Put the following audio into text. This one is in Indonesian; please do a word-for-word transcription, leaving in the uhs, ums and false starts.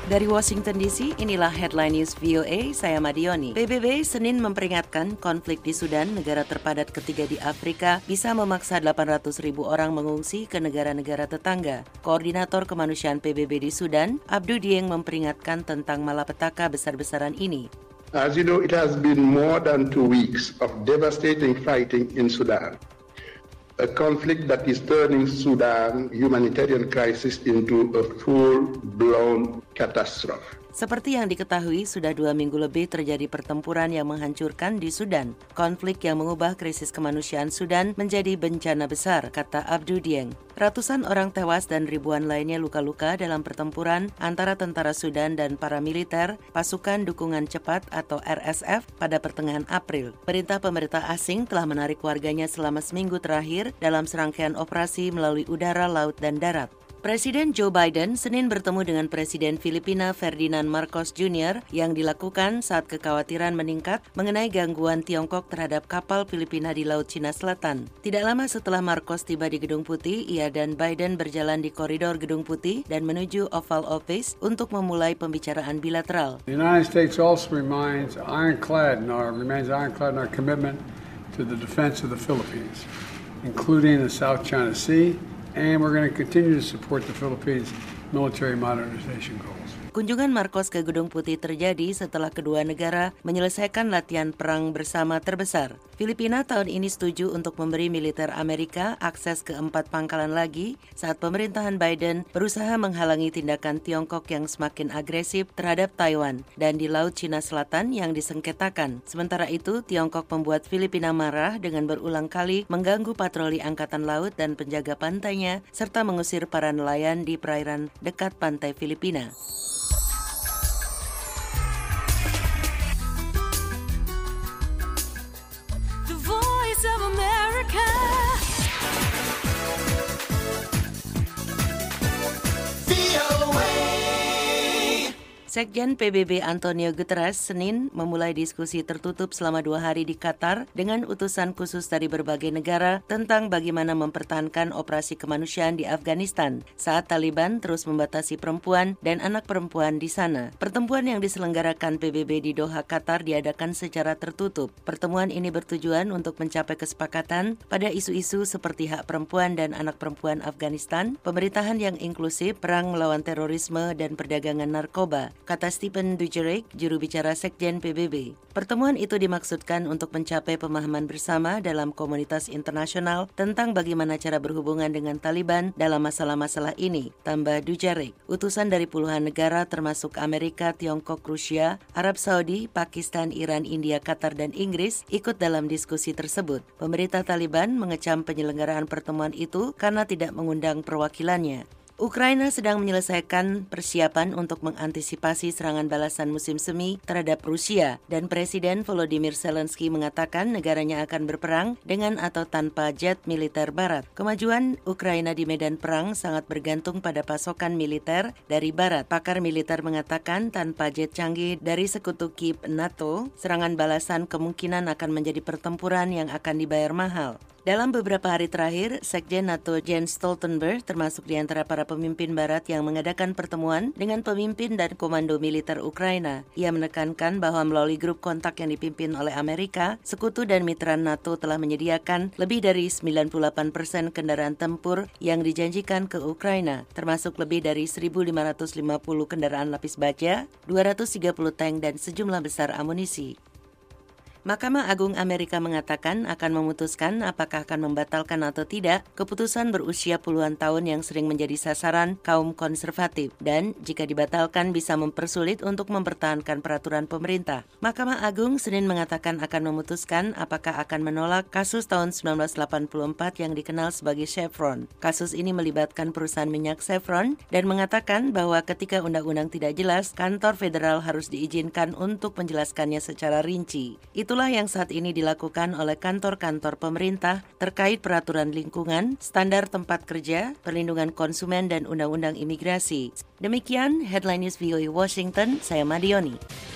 Dari Washington D C, inilah Headline News V O A, saya Madioni. P B B Senin memperingatkan konflik di Sudan, negara terpadat ketiga di Afrika, bisa memaksa delapan ratus ribu orang mengungsi ke negara-negara tetangga. Koordinator Kemanusiaan P B B di Sudan, Abdu Dieng, memperingatkan tentang malapetaka besar-besaran ini. As you know, it has been more than two weeks of devastating fighting in Sudan. A conflict that is turning Sudan humanitarian crisis into a full-blown catastrophe. Seperti yang diketahui, sudah dua minggu lebih terjadi pertempuran yang menghancurkan di Sudan. Konflik yang mengubah krisis kemanusiaan Sudan menjadi bencana besar, kata Abdu Dieng. Ratusan orang tewas dan ribuan lainnya luka-luka dalam pertempuran antara tentara Sudan dan paramiliter Pasukan Dukungan Cepat atau R S F pada pertengahan April. Perintah pemerintah asing telah menarik warganya selama seminggu terakhir dalam serangkaian operasi melalui udara, laut, dan darat. Presiden Joe Biden Senin bertemu dengan Presiden Filipina Ferdinand Marcos Junior yang dilakukan saat kekhawatiran meningkat mengenai gangguan Tiongkok terhadap kapal Filipina di Laut Cina Selatan. Tidak lama setelah Marcos tiba di Gedung Putih, ia dan Biden berjalan di koridor Gedung Putih dan menuju Oval Office untuk memulai pembicaraan bilateral. The United States also remains ironclad in our remains ironclad in our commitment to the defense of the Philippines, including the South China Sea. And we're going to continue to support the Philippines' military modernization goals. Kunjungan Marcos ke Gedung Putih terjadi setelah kedua negara menyelesaikan latihan perang bersama terbesar. Filipina tahun ini setuju untuk memberi militer Amerika akses ke empat pangkalan lagi saat pemerintahan Biden berusaha menghalangi tindakan Tiongkok yang semakin agresif terhadap Taiwan dan di Laut Cina Selatan yang disengketakan. Sementara itu, Tiongkok membuat Filipina marah dengan berulang kali mengganggu patroli angkatan laut dan penjaga pantainya serta mengusir para nelayan di perairan dekat pantai Filipina. Sekjen P B B Antonio Guterres Senin memulai diskusi tertutup selama dua hari di Qatar dengan utusan khusus dari berbagai negara tentang bagaimana mempertahankan operasi kemanusiaan di Afghanistan saat Taliban terus membatasi perempuan dan anak perempuan di sana. Pertemuan yang diselenggarakan P B B di Doha, Qatar diadakan secara tertutup. Pertemuan ini bertujuan untuk mencapai kesepakatan pada isu-isu seperti hak perempuan dan anak perempuan Afghanistan, pemerintahan yang inklusif, perang melawan terorisme, dan perdagangan narkoba, kata Stephen Dujarric, juru bicara Sekjen P B B. Pertemuan itu dimaksudkan untuk mencapai pemahaman bersama dalam komunitas internasional tentang bagaimana cara berhubungan dengan Taliban dalam masalah-masalah ini, tambah Dujarric. Utusan dari puluhan negara termasuk Amerika, Tiongkok, Rusia, Arab Saudi, Pakistan, Iran, India, Qatar, dan Inggris ikut dalam diskusi tersebut. Pemerintah Taliban mengecam penyelenggaraan pertemuan itu karena tidak mengundang perwakilannya. Ukraina sedang menyelesaikan persiapan untuk mengantisipasi serangan balasan musim semi terhadap Rusia dan Presiden Volodymyr Zelensky mengatakan negaranya akan berperang dengan atau tanpa jet militer barat. Kemajuan Ukraina di medan perang sangat bergantung pada pasokan militer dari barat. Pakar militer mengatakan tanpa jet canggih dari sekutu Kiev NATO, serangan balasan kemungkinan akan menjadi pertempuran yang akan dibayar mahal. Dalam beberapa hari terakhir, Sekjen NATO Jens Stoltenberg termasuk di antara para pemimpin barat yang mengadakan pertemuan dengan pemimpin dan komando militer Ukraina. Ia menekankan bahwa melalui grup kontak yang dipimpin oleh Amerika, sekutu dan mitra NATO telah menyediakan lebih dari sembilan puluh delapan persen kendaraan tempur yang dijanjikan ke Ukraina, termasuk lebih dari seribu lima ratus lima puluh kendaraan lapis baja, dua ratus tiga puluh tank, dan sejumlah besar amunisi. Mahkamah Agung Amerika mengatakan akan memutuskan apakah akan membatalkan atau tidak keputusan berusia puluhan tahun yang sering menjadi sasaran kaum konservatif dan jika dibatalkan bisa mempersulit untuk mempertahankan peraturan pemerintah. Mahkamah Agung Senin mengatakan akan memutuskan apakah akan menolak kasus tahun sembilan belas delapan puluh empat yang dikenal sebagai Chevron. Kasus ini melibatkan perusahaan minyak Chevron dan mengatakan bahwa ketika undang-undang tidak jelas, kantor federal harus diizinkan untuk menjelaskannya secara rinci. Itulah yang saat ini dilakukan oleh kantor-kantor pemerintah terkait peraturan lingkungan, standar tempat kerja, perlindungan konsumen, dan undang-undang imigrasi. Demikian Headline News V O A Washington, saya Madioni.